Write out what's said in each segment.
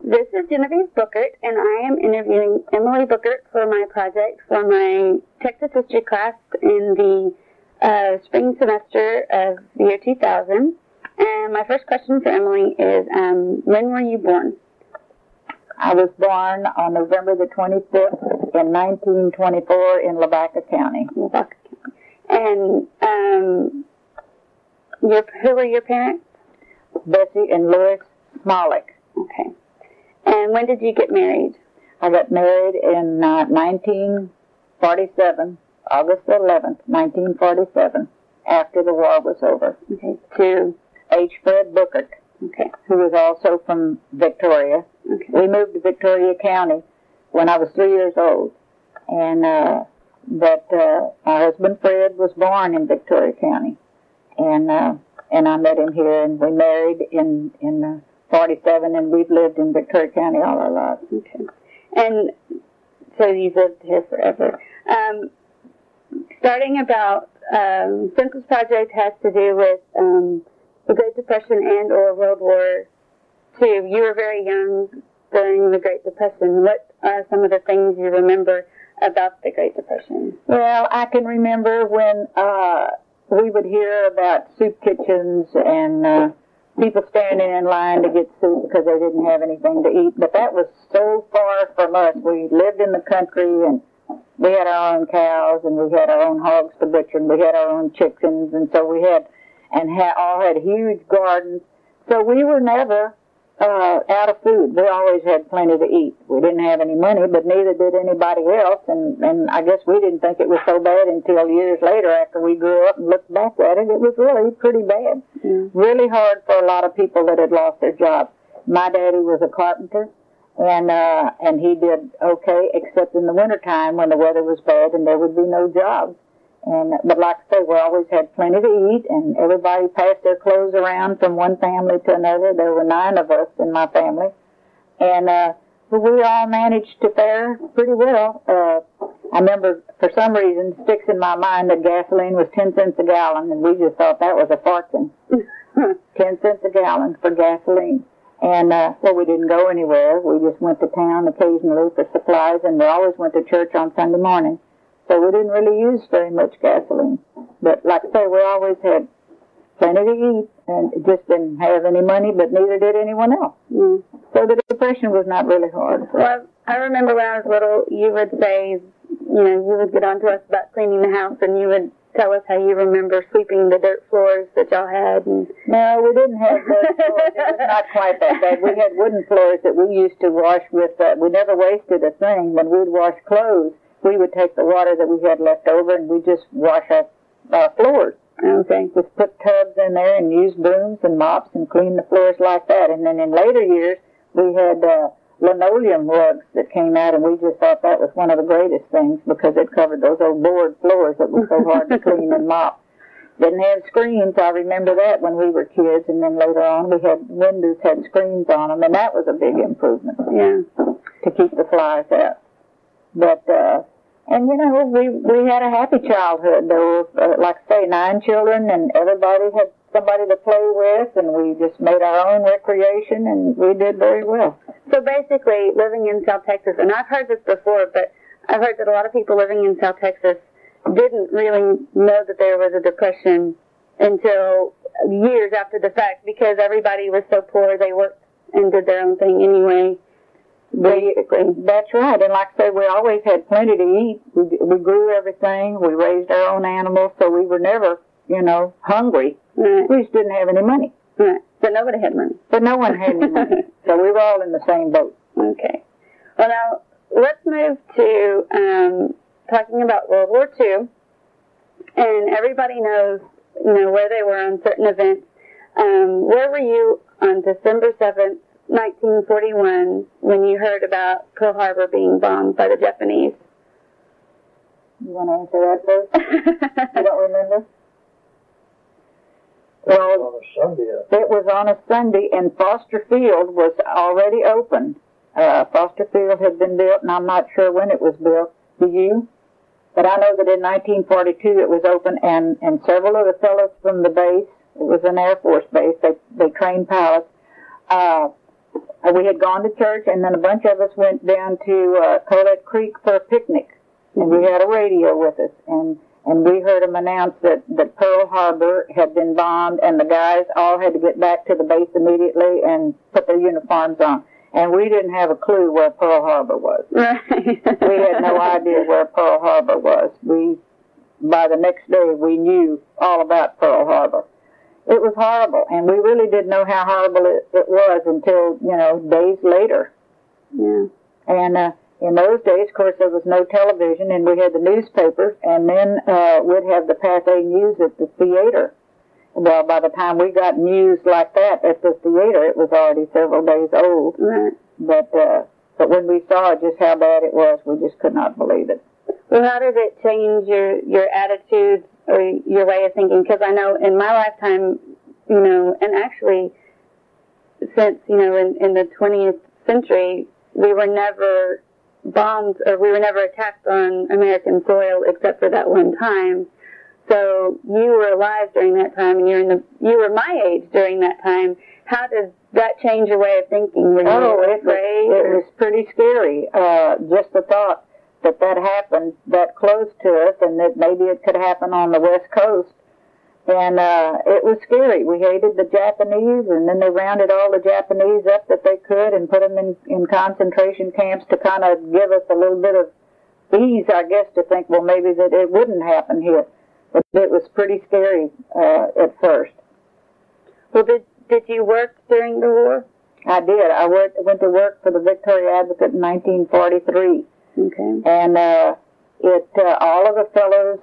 This is Genevieve Bookert, and I am interviewing Emily Bookert for my project for my Texas history class in the spring semester of the year 2000. And my first question for Emily is, when were you born? I was born on November the 25th in 1924 in Lavaca County. Lavaca County. And who were your parents? Bessie and Louis Smolik. Okay. And when did you get married? I got married in 1947, August 11th, 1947, after the war was over. Okay. To H. Fred Bookert. Okay. Who was also from Victoria. Okay. We moved to Victoria County when I was 3 years old. And my husband Fred was born in Victoria County. And I met him here, and we married in 47, and we've lived in Victoria County all our lives. Okay. And so you've lived here forever. Starting about, since this project has to do with the Great Depression and or World War II, you were very young during the Great Depression. What are some of the things you remember about the Great Depression? Well, I can remember when we would hear about soup kitchens and people standing in line to get soup because they didn't have anything to eat. But that was so far from us. We lived in the country, and we had our own cows, and we had our own hogs to butcher, and we had our own chickens, and so we had, all had huge gardens. So we were never out of food. We always had plenty to eat. We didn't have any money, but neither did anybody else, and I guess we didn't think it was so bad until years later after we grew up and looked back at it. It was really pretty bad. Really hard for a lot of people that had lost their jobs. My daddy was a carpenter, and he did okay, except in the wintertime when the weather was bad and there would be no jobs. But like I say, we always had plenty to eat, and everybody passed their clothes around from one family to another. There were 9 of us in my family, and we all managed to fare pretty well. I remember, for some reason, sticks in my mind that gasoline was 10 cents a gallon, and we just thought that was a fortune. 10 cents a gallon for gasoline. And, we didn't go anywhere. We just went to town occasionally for supplies, and we always went to church on Sunday morning. So we didn't really use very much gasoline. But like I say, we always had plenty to eat, and just didn't have any money, but neither did anyone else. So the Depression was not really hard. Well, I remember when I was little, you would say, you would get on to us about cleaning the house, and you would tell us how you remember sweeping the dirt floors that y'all had. And no, we didn't have dirt floors. It was not quite that bad. We had wooden floors that we used to wash with. We never wasted a thing. When we'd wash clothes, we would take the water that we had left over, and we'd just wash our floors. Okay. Just put tubs in there and use brooms and mops and clean the floors like that. And then in later years, we had linoleum rugs that came out, and we just thought that was one of the greatest things because it covered those old board floors that were so hard to clean and mop. Didn't have screens. I remember that when we were kids, and then later on we had windows had screens on them, and that was a big improvement. Yeah. To keep the flies out. But and we had a happy childhood. There were, like I say, 9 children, and everybody had somebody to play with, and we just made our own recreation, and we did very well. So basically, living in South Texas, and I've heard this before, but I've heard that a lot of people living in South Texas didn't really know that there was a depression until years after the fact, because everybody was so poor, they worked and did their own thing anyway. Basically, that's right. And like I say, we always had plenty to eat. We grew everything. We raised our own animals, so we were never, hungry. Right. We just didn't have any money. Right. But nobody had money. But no one had any money. So we were all in the same boat. Okay. Well, now, let's move to talking about World War II. And everybody knows, where they were on certain events. Where were you on December 7th, 1941, when you heard about Pearl Harbor being bombed by the Japanese? You want to answer that first? You don't remember? Well, it was on a Sunday, and Foster Field was already open. Foster Field had been built, and I'm not sure when it was built. Do you? But I know that in 1942 it was open, and several of the fellows from the base, it was an Air Force base, they trained pilots, we had gone to church, and then a bunch of us went down to Colette Creek for a picnic. And we had a radio with us, and we heard them announce that Pearl Harbor had been bombed, and the guys all had to get back to the base immediately and put their uniforms on. And we didn't have a clue where Pearl Harbor was. Right. We had no idea where Pearl Harbor was. By the next day, we knew all about Pearl Harbor. It was horrible, and we really didn't know how horrible it was until, days later. Yeah. And in those days, of course, there was no television, and we had the newspapers, and then we'd have the Pathé News at the theater. Well, by the time we got news like that at the theater, it was already several days old. Right. But when we saw just how bad it was, we just could not believe it. Well, how did it change your attitudes or your way of thinking? Because I know in my lifetime, and actually since, in the 20th century, we were never bombed or we were never attacked on American soil except for that one time. So you were alive during that time, and you were my age during that time. How does that change your way of thinking? Were you afraid? It was pretty scary. Just the thought that happened that close to us, and that maybe it could happen on the West Coast. And it was scary. We hated the Japanese, and then they rounded all the Japanese up that they could and put them in concentration camps to kind of give us a little bit of ease, I guess, to think, well, maybe that it wouldn't happen here. But it was pretty scary at first. Well, did you work during the war? I did. I went to work for the Victoria Advocate in 1943. Okay. And all of the fellows,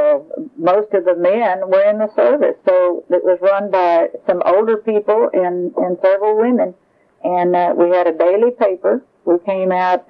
most of the men were in the service. So it was run by some older people and several women. And we had a daily paper. We came out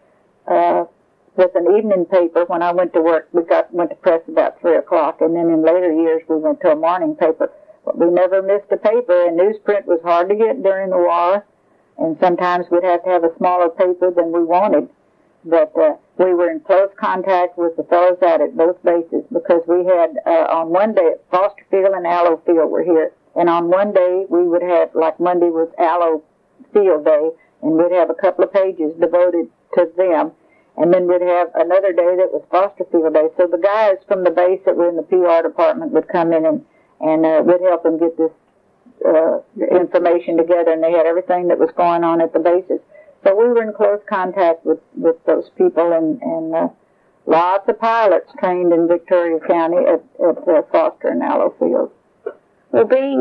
with an evening paper. When I went to work, went to press about 3 o'clock. And then in later years, we went to a morning paper. But we never missed a paper, and newsprint was hard to get during the war. And sometimes we'd have to have a smaller paper than we wanted. But we were in close contact with the fellows out at both bases, because we had, on one day, Foster Field and Allo Field were here. And on one day, we would have, like Monday was Allo Field Day, and we'd have a couple of pages devoted to them. And then we'd have another day that was Foster Field Day. So the guys from the base that were in the PR department would come in and we'd help them get this information together, and they had everything that was going on at the bases. So we were in close contact with those people, and lots of pilots trained in Victoria County at Foster and Allo Field. Well,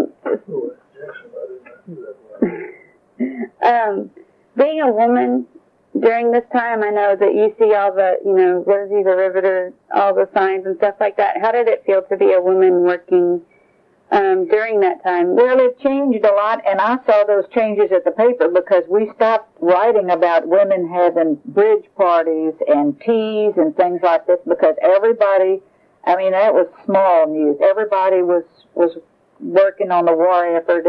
being a woman during this time, I know that you see all the, Rosie the Riveter, all the signs and stuff like that. How did it feel to be a woman working during that time? Well, it changed a lot, and I saw those changes at the paper because we stopped writing about women having bridge parties and teas and things like this, because everybody, that was small news. Everybody was working on the war effort,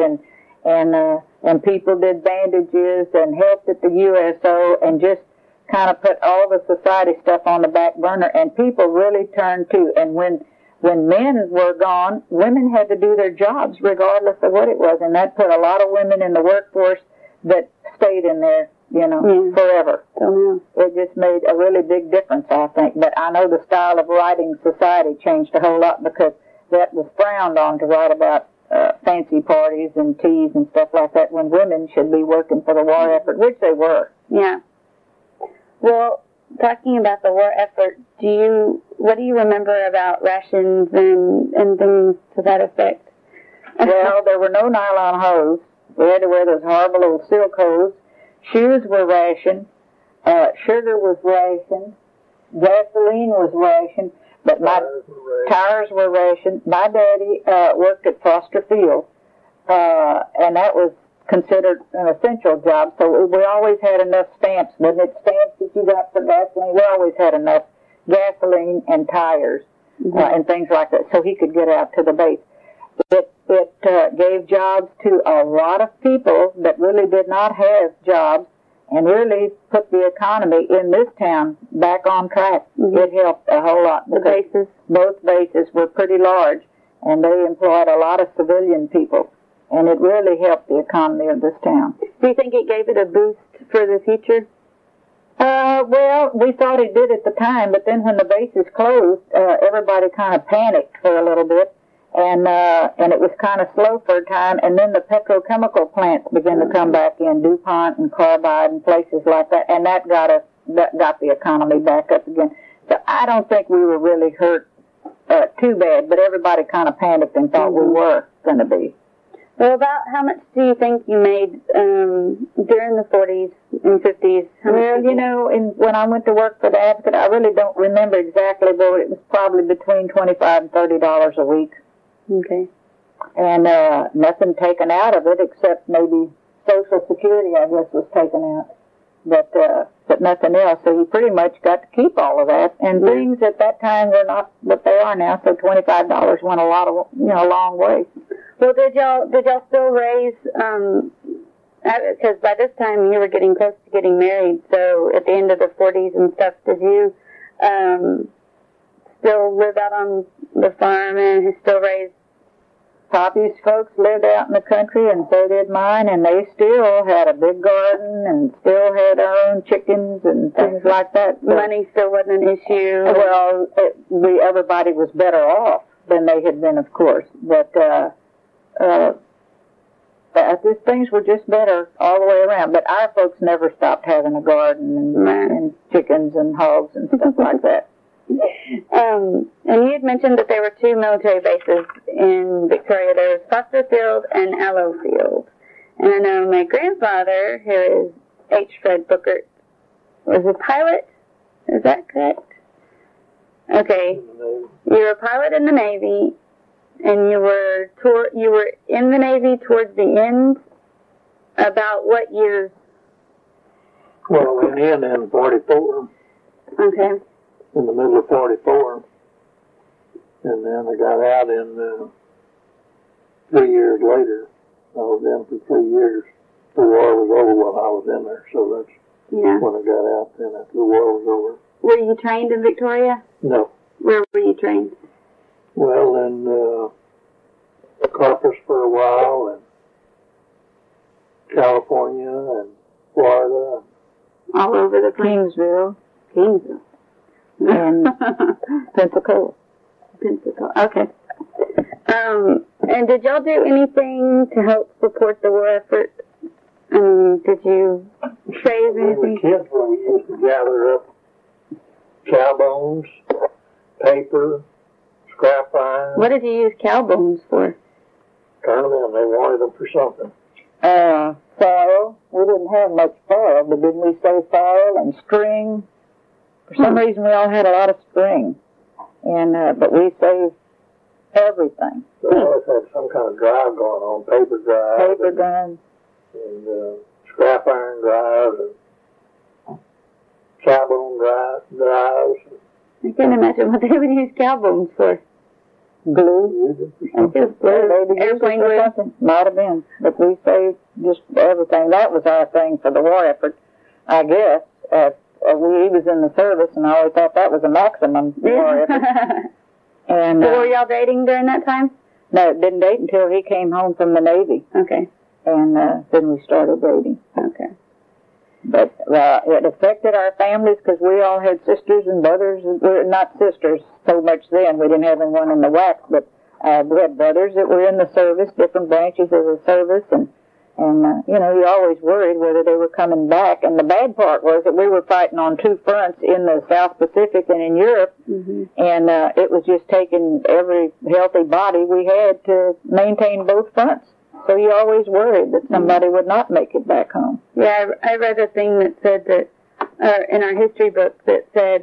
and people did bandages and helped at the USO and just kind of put all the society stuff on the back burner, and people really turned to. And when men were gone, women had to do their jobs regardless of what it was, and that put a lot of women in the workforce that stayed in there, forever. Mm-hmm. It just made a really big difference, I think. But I know the style of writing society changed a whole lot, because that was frowned on to write about fancy parties and teas and stuff like that, when women should be working for the war effort, which they were. Yeah. Well, talking about the war effort, what do you remember about rations and things to that effect? Well, there were no nylon hose. We had to wear those horrible little silk hose. Shoes were rationed. Sugar was rationed. Gasoline was rationed. But my tires were rationed. My daddy worked at Foster Field, and that was considered an essential job, so we always had enough stamps. Wasn't it stamps that you got for gasoline? We always had enough gasoline and tires and things like that, so he could get out to the base. It gave jobs to a lot of people that really did not have jobs, and really put the economy in this town back on track. Mm-hmm. It helped a whole lot. Both bases were pretty large, and they employed a lot of civilian people, and it really helped the economy of this town. Do you think it gave it a boost for the future? Well, we thought it did at the time, but then when the bases closed, everybody kind of panicked for a little bit, and it was kind of slow for a time, and then the petrochemical plants began to come back in, DuPont and Carbide and places like that, and that got the economy back up again. So I don't think we were really hurt too bad, but everybody kind of panicked and thought we were going to be. Well, about how much do you think you made during the 40s and 50s? Well, you know, when I went to work for the Advocate, I really don't remember exactly, but it was probably between $25 and $30 a week. Okay. And nothing taken out of it except maybe Social Security, I guess, was taken out. But nothing else. So you pretty much got to keep all of that. And things at that time were not what they are now. So $25 went a long way. Well, did y'all still raise? Because by this time you were getting close to getting married. So at the end of the 40s and stuff, did you still live out on the farm and still raise? Poppy's folks lived out in the country, and so did mine, and they still had a big garden and still had our own chickens and things like that. So money still wasn't an issue? Well, everybody was better off than they had been, of course, but things were just better all the way around. But our folks never stopped having a garden and chickens and hogs and stuff like that. And you had mentioned that there were two military bases in Victoria. There was Foster Field and Allo Field. And I know my grandfather, who is H. Fred Bookert, was a pilot. Is that correct? Okay. You were a pilot in the Navy, and you were in the Navy towards the end. About what years? Well, I went in 44. Okay. In the middle of 44, and then I got out in 3 years later. I was in for 3 years. The war was over when I was in there, so that's when I got out. Then after the war was over. Were you trained in Victoria? No. Where were you trained? Well, in Corpus for a while, and California, and Florida. All over the place. Kingsville. And Pensacola. Okay. And did y'all do anything to help support the war effort? Did you save anything? When we were kids, we used to gather up cow bones, paper, scrap iron. What did you use cow bones for? Turn them in. They wanted them for something. Foil. We didn't have much foil, but didn't we say foil and string? For some reason, we all had a lot of string, and but we saved everything. We always had some kind of drive going on, paper drive. Paper guns. And scrap iron drives, and cow bone drives. I can't imagine what they would use cow bones for. Glue. Just glue. Airplane glue. Might have been, but we saved just everything. That was our thing for the war effort, I guess. He was in the service, and I always thought that was a maximum war effort. And, so were y'all dating during that time? No, didn't date until he came home from the Navy. Okay. And then we started dating. Okay. But it affected our families because we all had sisters and brothers. We're not sisters so much then. We didn't have anyone in the WAC, but we had brothers that were in the service, different branches of the service, and you always worried whether they were coming back. And the bad part was that we were fighting on two fronts in the South Pacific and in Europe, and it was just taking every healthy body we had to maintain both fronts. So you always worried that somebody would not make it back home. Yeah, I read a thing that said that, in our history book, that said,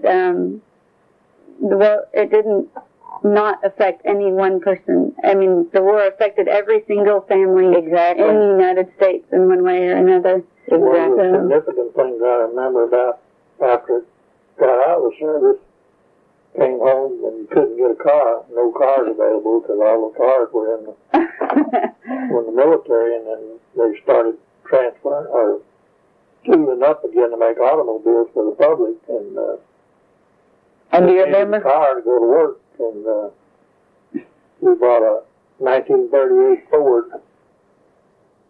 it didn't not affect any one person. I mean, the war affected every single family in the United States in one way or another. One of the significant things I remember about after I got out of the service, came home and you couldn't get a car. No cars available because all the cars were in the military, and then they started transferring or queuing up again to make automobiles for the public. And do you remember? A car to go to work, and we bought a 1938 Ford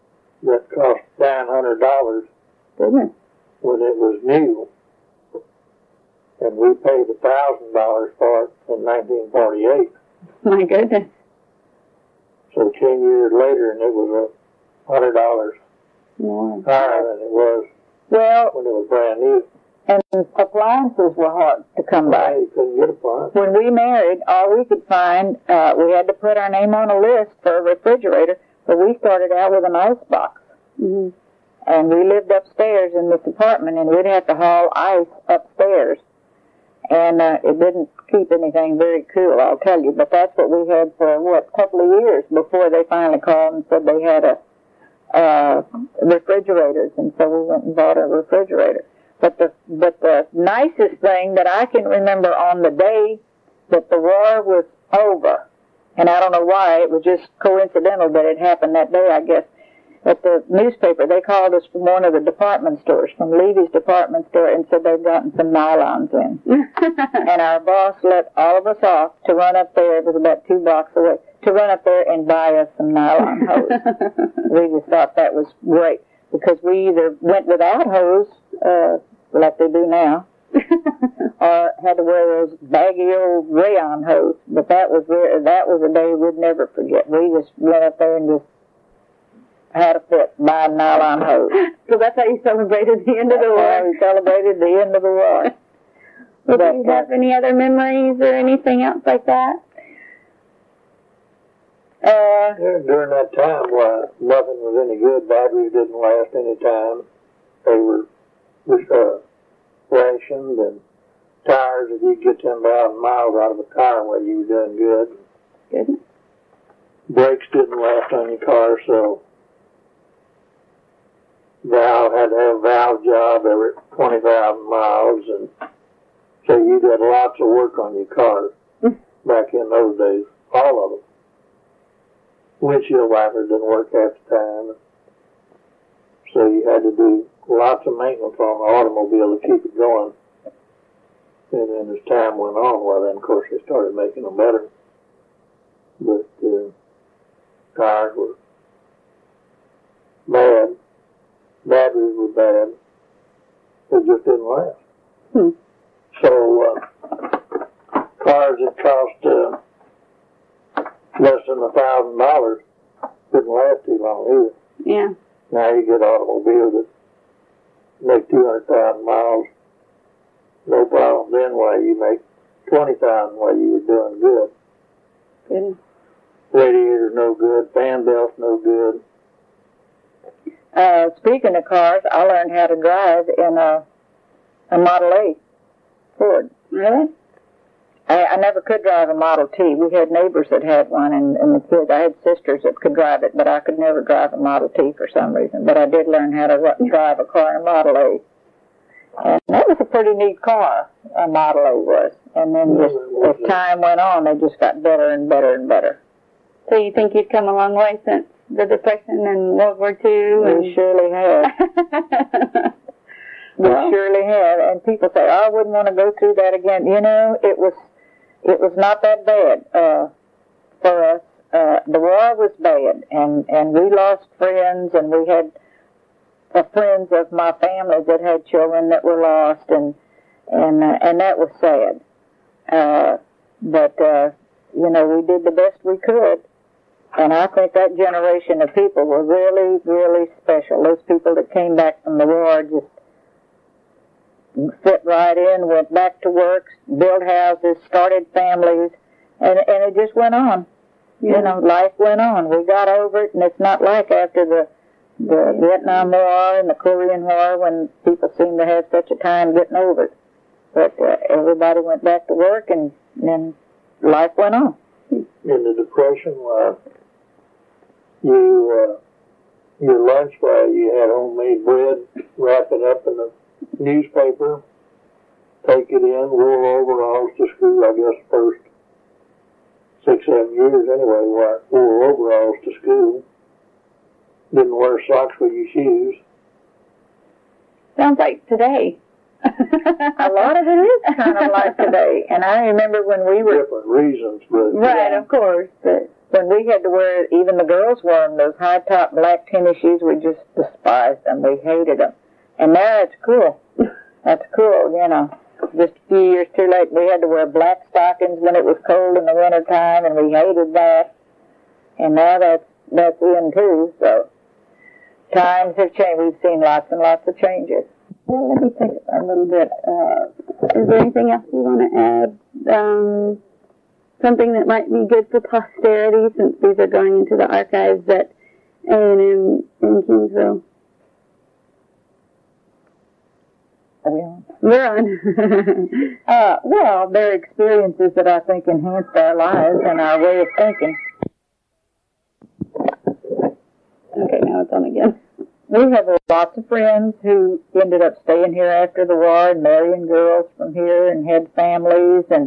that cost $900 Goodness. when it was new. And we paid $1,000 for it in 1948. My goodness. So 10 years later, and it was $100 More. higher than it was Well, when it was brand new. and appliances were hard to come by. You couldn't get a plant. When we married, all we could find, we had to put our name on a list for a refrigerator, but we started out with an ice box. Mm-hmm. And we lived upstairs in this apartment, and we'd have to haul ice upstairs. And it didn't keep anything very cool, I'll tell you. But that's what we had for, a couple of years before they finally called and said they had refrigerators. And so we went and bought a refrigerator. But the nicest thing that I can remember on the day that the war was over, and I don't know why, it was just coincidental that it happened that day, I guess, at the newspaper, they called us from one of the department stores, from Levy's department store, and said they'd gotten some nylons in. And our boss let all of us off to run up there, it was about 2 blocks away, to run up there and buy us some nylon hose. We just thought that was great, because we either went without hose, like they do now, or had to wear those baggy old rayon hose. But that was a day we'd never forget. We just went up there and just had a fit buying nylon hose. So that's how you celebrated the end of the war. That's how we celebrated the end of the war. Well, do you have any other memories or anything else like that? During that time, nothing was any good. Batteries didn't last any time. They were rationed, and tires, if you get 10,000 miles out of a tire, well, you were doing good. Goodness. Brakes didn't last on your car, so valve had to have a valve job every 20,000 miles, and so you did lots of work on your cars back in those days, all of them. Windshield wipers didn't work half the time, so you had to do lots of maintenance on the automobile to keep it going. And then as time went on, well, then of course they started making them better. But tires were bad. Batteries were bad. They just didn't last. So cars that cost less than $1,000 didn't last too long either. Yeah. Now you get automobiles that make 200,000 miles, no problem. Then why you make 20,000 while you were doing good. Goodness. Radiator's no good, fan belt's no good. Speaking of cars, I learned how to drive in a Model A Ford. Really? I never could drive a Model T. We had neighbors that had one, and the kids, I had sisters that could drive it, but I could never drive a Model T for some reason. But I did learn how to drive a car in a Model A. And that was a pretty neat car, a Model A was. And then just as time went on, they just got better and better and better. So you think you've come a long way since the Depression and World War II? We surely have. We surely have. And people say, oh, I wouldn't want to go through that again. You know, it was not that bad for us. The war was bad, and we lost friends, and we had friends of my family that had children that were lost, and that was sad. But you know, we did the best we could, and I think that generation of people were really, really special. Those people that came back from the war just fit right in, went back to work, built houses, started families, and it just went on. Yeah. You know, life went on. We got over it, and it's not like after the Vietnam War and the Korean War when people seemed to have such a time getting over it. But everybody went back to work, and then life went on. In the Depression, your lunch, you had homemade bread, wrap it up in a newspaper, take it in, wool overalls to school. I guess first 6-7 years anyway, wore wool overalls to school. Didn't wear socks with your shoes. Sounds like today. A lot of it is kind of like today. And I remember when we were... Different reasons, but... Right, of course. But when we had to wear, even the girls wore them, those high-top black tennis shoes, we just despised them. We hated them. And now it's cool. That's cool, you know. Just a few years too late, we had to wear black stockings when it was cold in the wintertime, and we hated that. And now that's in too, so times have changed. We've seen lots and lots of changes. Well, let me think a little bit. Is there anything else you want to add? Something that might be good for posterity, since these are going into the archives at A&M in Kingsville? Are we on? We're on. Well, they're experiences that I think enhanced our lives and our way of thinking. Okay, now it's on again. We have lots of friends who ended up staying here after the war and marrying girls from here and had families and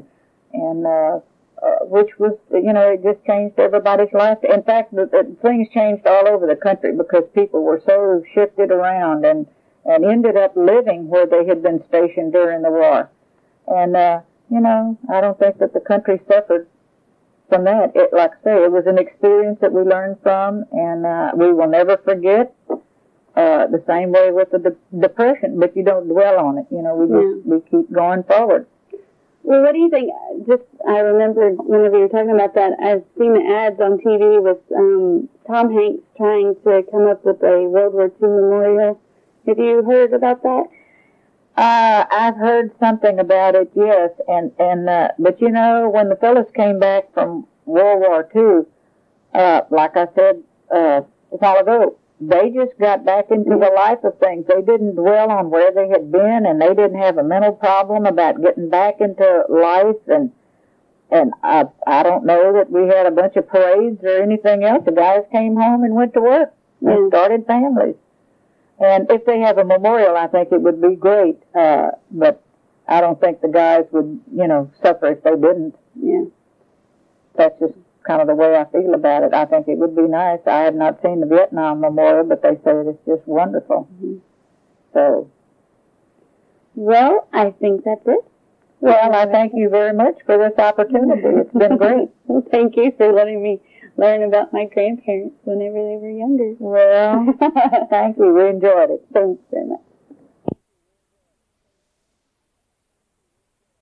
which was, you know, it just changed everybody's life. In fact, things changed all over the country because people were so shifted around and ended up living where they had been stationed during the war. And, you know, I don't think that the country suffered from that. Like I say, it was an experience that we learned from, and we will never forget. The same way with the depression, but you don't dwell on it. You know, we keep going forward. Well, what do you think? I remember whenever you were talking about that, I've seen the ads on TV with Tom Hanks trying to come up with a World War II memorial. Have you heard about that? I've heard something about it, yes, but you know, when the fellas came back from World War II, like I said a while ago, they just got back into the life of things. They didn't dwell on where they had been, and they didn't have a mental problem about getting back into life. And I don't know that we had a bunch of parades or anything else. The guys came home and went to work and started families. And if they have a memorial, I think it would be great. But I don't think the guys would, you know, suffer if they didn't. Yeah. That's just kind of the way I feel about it. I think it would be nice. I have not seen the Vietnam Memorial, but they say it's just wonderful. Mm-hmm. So, well, I think that's it. Well, I thank you very much for this opportunity. It's been great. Well, thank you for letting me learn about my grandparents whenever they were younger. Well, thank you. We enjoyed it. Thanks very much.